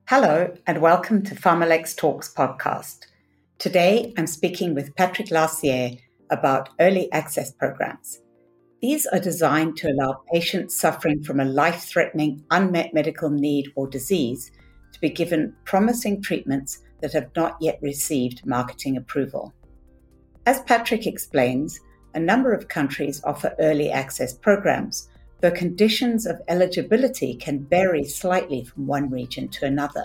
Hello, and welcome to PharmaLex Talks podcast. Today, I'm speaking with Patrick Larcier about early access programs. These are designed to allow patients suffering from a life-threatening unmet medical need or disease to be given promising treatments that have not yet received marketing approval. As Patrick explains, a number of countries offer early access programs, though conditions of eligibility can vary slightly from one region to another.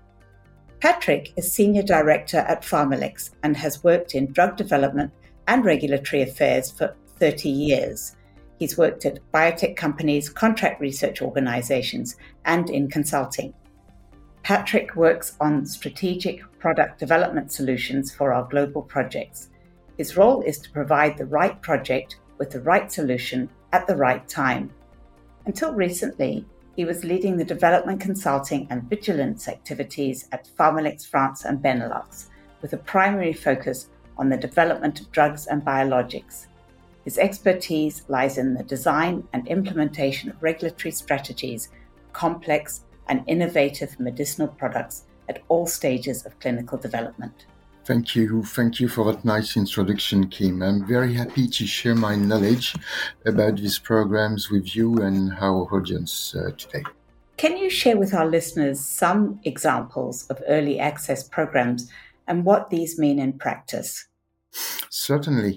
Patrick is Senior Director at PharmaLex and has worked in drug development and regulatory affairs for 30 years. He's worked at biotech companies, contract research organizations, and in consulting. Patrick works on strategic product development solutions for our global projects. His role is to provide the right project with the right solution at the right time. Until recently, he was leading the development consulting and vigilance activities at PharmaLex France and Benelux, with a primary focus on the development of drugs and biologics. His expertise lies in the design and implementation of regulatory strategies for complex and innovative medicinal products at all stages of clinical development. Thank you for that nice introduction, Kim. I'm very happy to share my knowledge about these programs with you and our audience today. Can you share with our listeners some examples of early access programs and what these mean in practice? Certainly.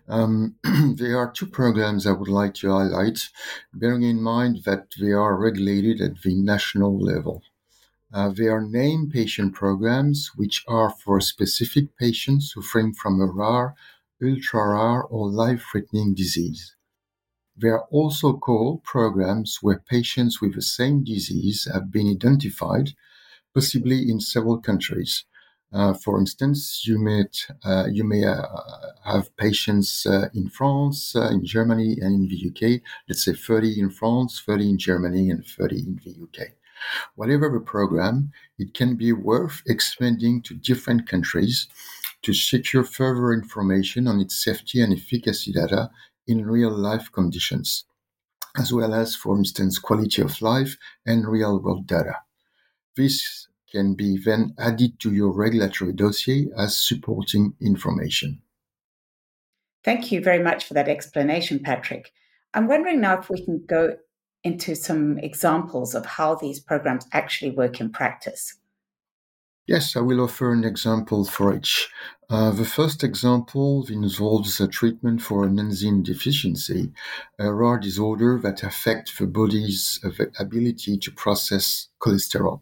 There are two programs I would like to highlight, bearing in mind that they are regulated at the national level. They are named patient programs, which are for specific patients suffering from a rare, ultra-rare, or life-threatening disease. They are also called programs where patients with the same disease have been identified, possibly in several countries. For instance, you may have patients in France, in Germany, and in the UK. Let's say 30 in France, 30 in Germany, and 30 in the UK. Whatever the program, it can be worth expanding to different countries to secure further information on its safety and efficacy data in real-life conditions, as well as, for instance, quality of life and real-world data. This can be then added to your regulatory dossier as supporting information. Thank you very much for that explanation, Patrick. I'm wondering now if we can go into some examples of how these programs actually work in practice. Yes, I will offer an example for each. The first example involves a treatment for an enzyme deficiency, a rare disorder that affects the body's ability to process cholesterol.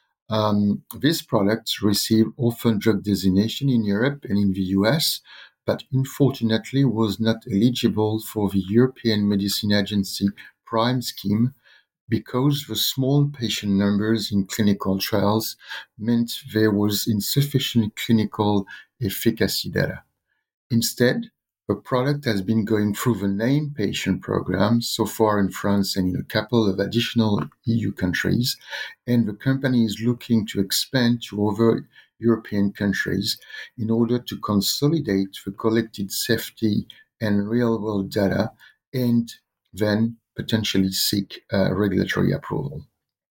This product received orphan drug designation in Europe and in the US, but unfortunately was not eligible for the European Medicines Agency PRIME scheme because the small patient numbers in clinical trials meant there was insufficient clinical efficacy data. Instead, the product has been going through the named patient program so far in France and in a couple of additional EU countries, and the company is looking to expand to other European countries in order to consolidate the collected safety and real-world data and then potentially seek regulatory approval.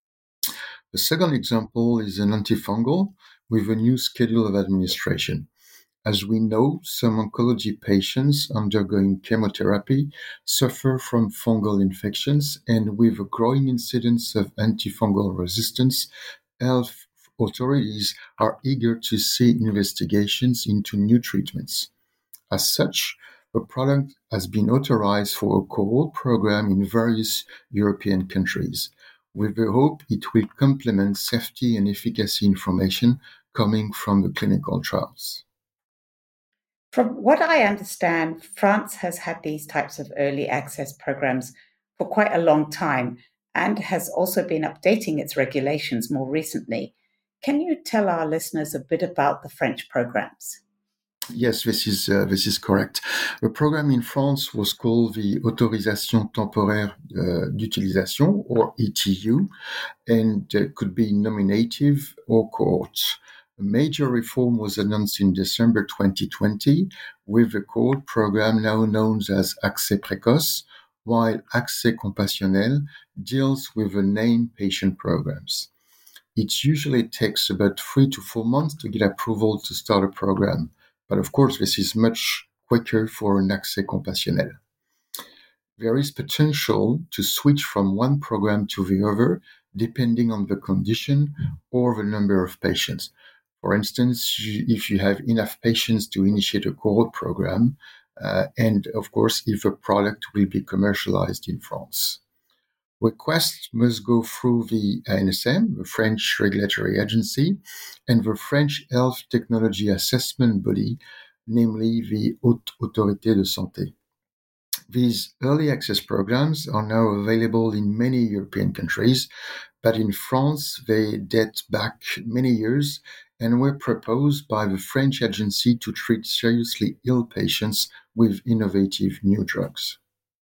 The second example is an antifungal with a new schedule of administration. As we know, some oncology patients undergoing chemotherapy suffer from fungal infections, and with a growing incidence of antifungal resistance, health authorities are eager to see investigations into new treatments. As such, the product has been authorized for a cohort program in various European countries, with the hope it will complement safety and efficacy information coming from the clinical trials. From what I understand, France has had these types of early access programs for quite a long time and has also been updating its regulations more recently. Can you tell our listeners a bit about the French programs? Yes, this is correct. The program in France was called the Autorisation Temporaire d'Utilisation, or ETU, and could be nominative or cohort. A major reform was announced in December 2020 with the cohort program now known as Accès Précoce, while Accès Compassionnel deals with the named patient programs. It usually takes about 3 to 4 months to get approval to start a program. But of course, this is much quicker for an accès compassionnel. There is potential to switch from one program to the other depending on the condition or the number of patients. For instance, if you have enough patients to initiate a cohort program, and of course, if a product will be commercialized in France. Requests must go through the ANSM, the French regulatory agency, and the French Health Technology Assessment Body, namely the Haute Autorité de Santé. These early access programs are now available in many European countries, but in France they date back many years and were proposed by the French agency to treat seriously ill patients with innovative new drugs.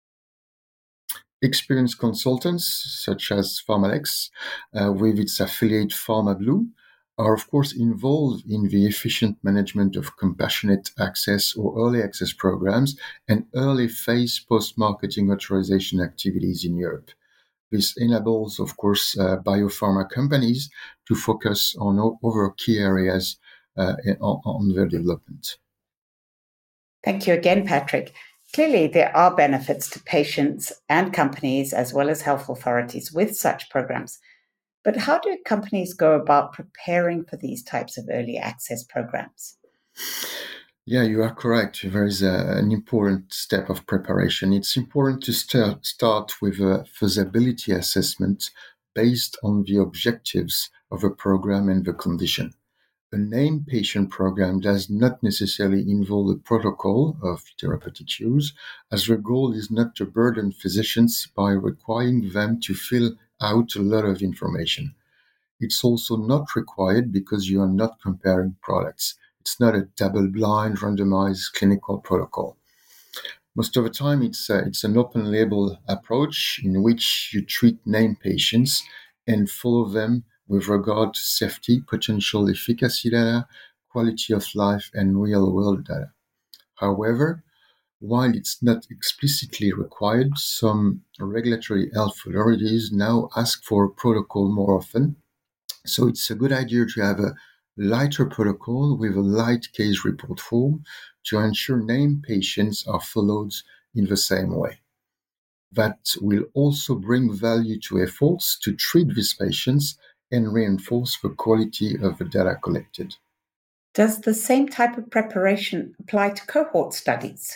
Experienced consultants, such as PharmaLex, with its affiliate PharmaBlue, are of course involved in the efficient management of compassionate access or early access programs and early phase post-marketing authorization activities in Europe. This enables, of course, biopharma companies to focus on other key areas on their development. Thank you again, Patrick. Clearly, there are benefits to patients and companies as well as health authorities with such programs. But how do companies go about preparing for these types of early access programs? Yeah, you are correct. There is an important step of preparation. It's important to start with a feasibility assessment based on the objectives of a program and the condition. A named patient program does not necessarily involve a protocol of therapeutic use, as the goal is not to burden physicians by requiring them to fill out a lot of information. It's also not required because you are not comparing products. It's not a double-blind, randomized clinical protocol. Most of the time, it's an open-label approach in which you treat named patients and follow them with regard to safety, potential efficacy data, quality of life, and real-world data. However, while it's not explicitly required, some regulatory health authorities now ask for a protocol more often. So it's a good idea to have a lighter protocol with a light case report form to ensure named patients are followed in the same way. That will also bring value to efforts to treat these patients and reinforce the quality of the data collected. Does the same type of preparation apply to cohort studies?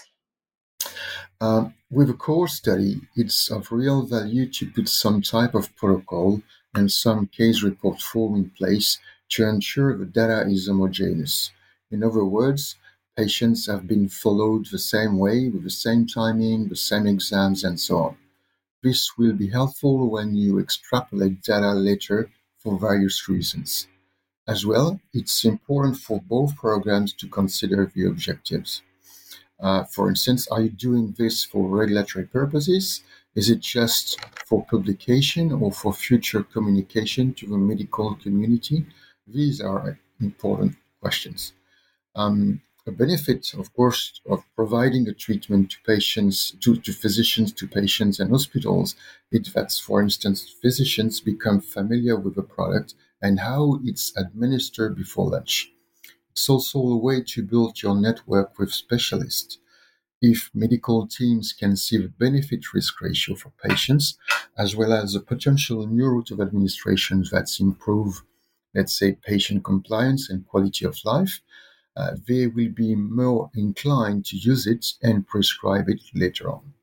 With a core study, it's of real value to put some type of protocol and some case report form in place to ensure the data is homogeneous. In other words, patients have been followed the same way, with the same timing, the same exams, and so on. This will be helpful when you extrapolate data later for various reasons. As well, it's important for both programs to consider the objectives. For instance, are you doing this for regulatory purposes? Is it just for publication or for future communication to the medical community? These are important questions. A benefit, of course, of providing a treatment to patients, to physicians, to patients and hospitals, is that, for instance, physicians become familiar with the product and how it's administered before launch. It's also a way to build your network with specialists. If medical teams can see the benefit-risk ratio for patients, as well as the potential new route of administration that improve, let's say, patient compliance and quality of life, they will be more inclined to use it and prescribe it later on.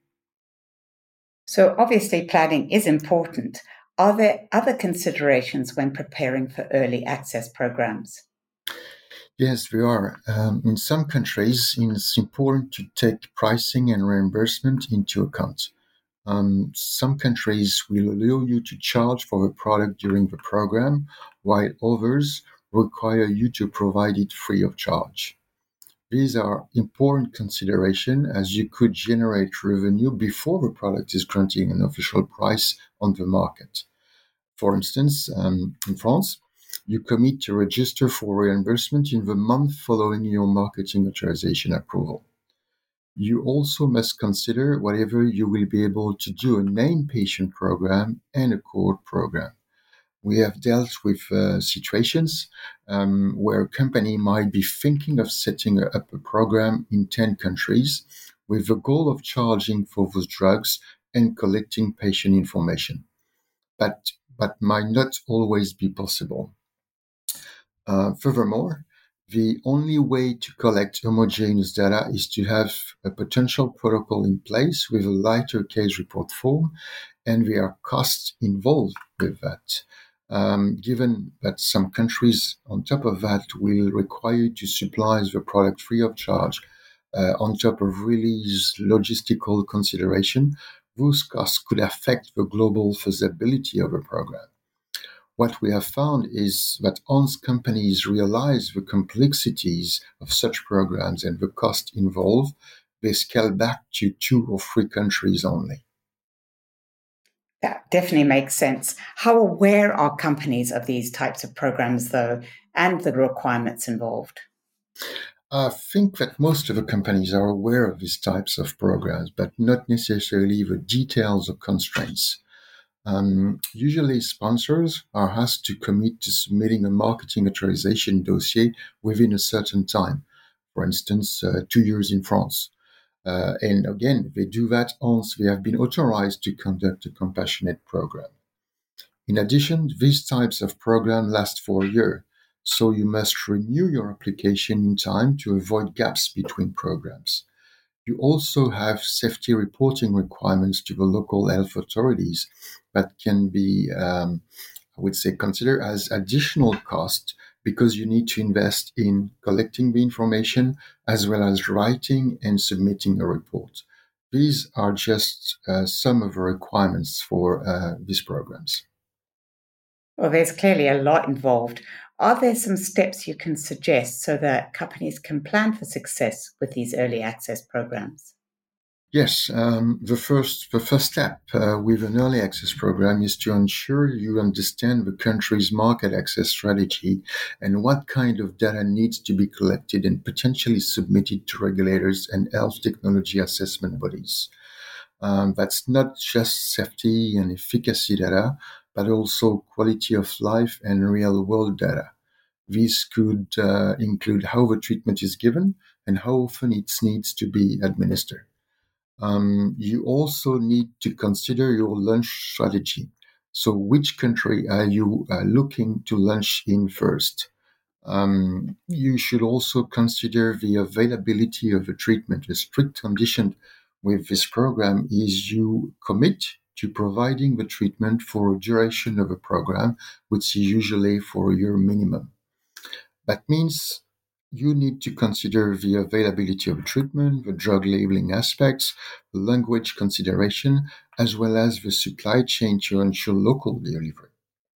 So obviously planning is important. Are there other considerations when preparing for early access programs? Yes, there are. In some countries, it's important to take pricing and reimbursement into account. Some countries will allow you to charge for the product during the program, while others require you to provide it free of charge. These are important considerations as you could generate revenue before the product is granting an official price on the market. For instance, in France, you commit to register for reimbursement in the month following your marketing authorization approval. You also must consider whether you will be able to do a named patient program and a cohort program. We have dealt with situations where a company might be thinking of setting up a program in 10 countries with the goal of charging for those drugs and collecting patient information. But might not always be possible. Furthermore, the only way to collect homogeneous data is to have a potential protocol in place with a lighter case report form, and there are costs involved with that. Given that some countries, on top of that, will require you to supply the product free of charge, on top of release logistical consideration, those costs could affect the global feasibility of a program. What we have found is that once companies realize the complexities of such programs and the cost involved, they scale back to 2 or 3 countries only. That definitely makes sense. How aware are companies of these types of programs, though, and the requirements involved? I think that most of the companies are aware of these types of programs, but not necessarily the details or constraints. Usually, sponsors are asked to commit to submitting a marketing authorization dossier within a certain time, for instance, 2 years in France. And again, they do that once they have been authorized to conduct a compassionate program. In addition, these types of programs last for a year, so you must renew your application in time to avoid gaps between programs. You also have safety reporting requirements to the local health authorities that can be, I would say, considered as additional cost because you need to invest in collecting the information as well as writing and submitting a report. These are just some of the requirements for these programs. Well, there's clearly a lot involved. Are there some steps you can suggest so that companies can plan for success with these early access programs? Yes, the first step with an early access program is to ensure you understand the country's market access strategy and what kind of data needs to be collected and potentially submitted to regulators and health technology assessment bodies. That's not just safety and efficacy data, but also quality of life and real world data. These could include how the treatment is given and how often it needs to be administered. You also need to consider your launch strategy. So, which country are you looking to launch in first? You should also consider the availability of the treatment. A strict condition with this program is you commit to providing the treatment for a duration of a program, which is usually for a year minimum. That means you need to consider the availability of treatment, the drug labeling aspects, the language consideration, as well as the supply chain to ensure local delivery.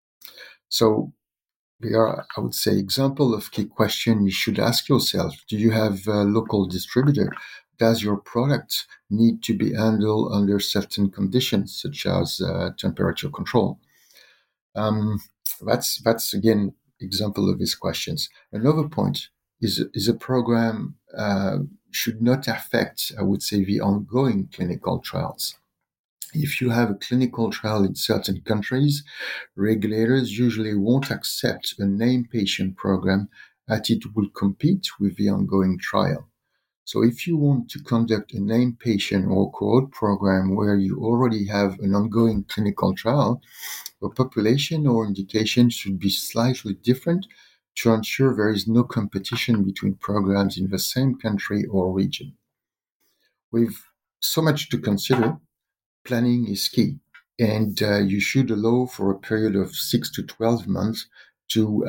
So they are, I would say, example of key question you should ask yourself. Do you have a local distributor? Does your product need to be handled under certain conditions, such as temperature control? Um, that's again example of these questions. Another point is a program should not affect, I would say, the ongoing clinical trials. If you have a clinical trial in certain countries, regulators usually won't accept a named patient program as it will compete with the ongoing trial. So if you want to conduct a named patient or cohort program where you already have an ongoing clinical trial, the population or indication should be slightly different to ensure there is no competition between programs in the same country or region. With so much to consider, planning is key, and you should allow for a period of 6 to 12 months to,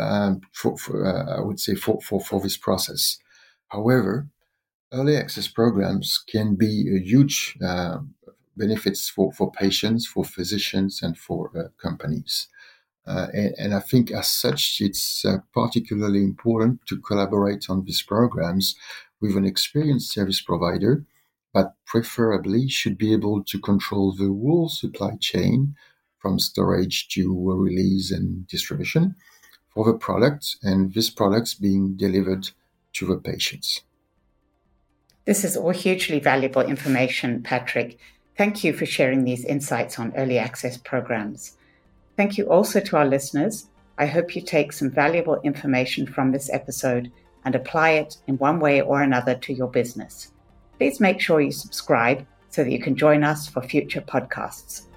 I would say, for this process. However, early access programs can be a huge benefits for patients, for physicians, and for companies. And I think, as such, it's particularly important to collaborate on these programs with an experienced service provider, but preferably should be able to control the whole supply chain from storage to release and distribution for the products, and these products being delivered to the patients. This is all hugely valuable information, Patrick. Thank you for sharing these insights on early access programs. Thank you also to our listeners. I hope you take some valuable information from this episode and apply it in one way or another to your business. Please make sure you subscribe so that you can join us for future podcasts.